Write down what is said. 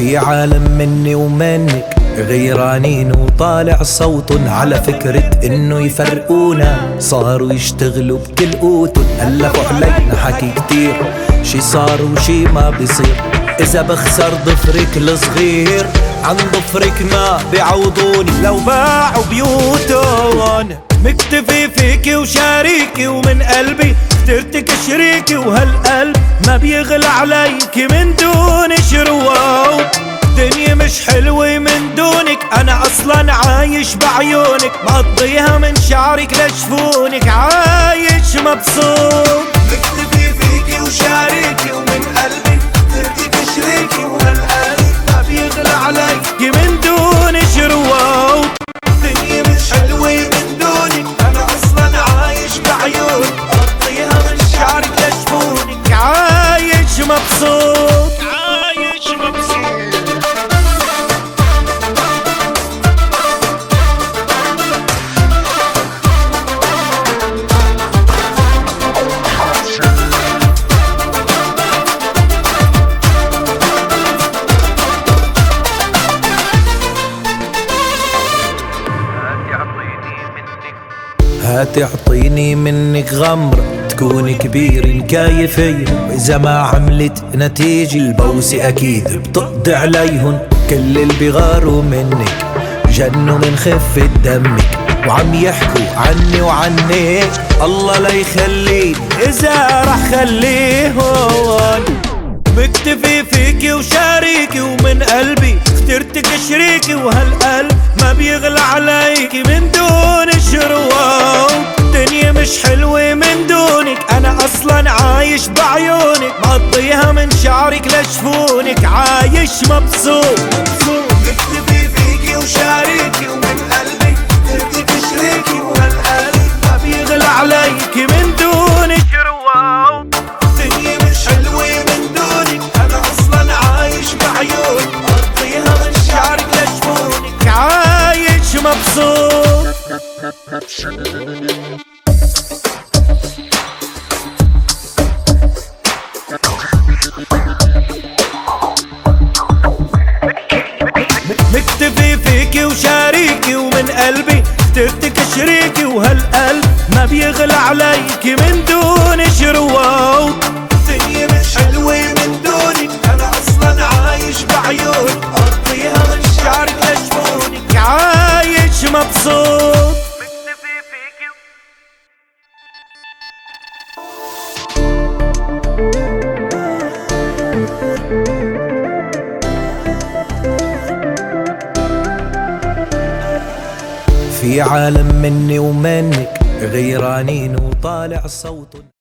في عالم مني ومنك غيرانين وطالع صوت على فكرة انه يفرقونا. صاروا يشتغلوا بكل قوت ألفوا علينا حكي كتير، شي صار وشي ما بيصير. إذا بخسر ضفرك الصغير عن ضفرك ما بيعوضوني. لو باعوا بيوتون مكتفي فيكي وشاريكي، ومن قلبي اخترتك شريكي، وهالقلب ما بيغلى عليكي من دون شروق. الدنيا مش حلوة من دونك، أنا أصلا عايش بعيونك، مقضيها من شعرك لشفونك، عايش مبسوط. مكتفي فيكي وشاريكي، ومن قلبي اخترتك شريكي، وهالقلب ما بيغلى عليكي من دون شروق. الدنيا مش حلوة من دونك، أنا أصلا عايش بعيونك، مقضيها من شعرك لشفونك، عايش مبسوط. عايش مبسوط. هاتي اعطيني منك غمرة تكون كبير الكايفية، وإذا ما عملت نتيجة البوسة أكيد بتقضي عليهن. كل اللي بيغاروا منك جنوا من خفة دمك، وعم يحكوا عني وعنك. الله لا يخليني إذا رح خليهن. مكتفي فيكي وشاريكي، ومن قلبي اخترتك شريكي، وهالقلب ما بيغلى عليكي من دون شروق. الدنيا مش حلوة من دونك، أنا أصلا عايش بعيونك، مقضيها من شعرك لشفونك، عايش مبسوط. مكتفي فيكي وشاريكي، ومن قلبي اخترتك شريكي، وهالقلب ما بيغلى عليكي من دون شروق. الدنيا مش حلوة من دونك، أنا أصلا عايش بعيونك، مقضيها من شعرك لشفونك، عايش مبسوط. مكتفي فيكي وشاريكي، ومن قلبي اخترتك شريكي، وهالقلب ما بيغلى عليكي من دون شروق. الدنيا مش حلوة من دونك، أنا أصلا عايش بعيونك، مقضيها من شعرك لشفونك، عايش مبسوط. مكتفي فيكي. في عالم مني ومنك غيرانين وطالع صوت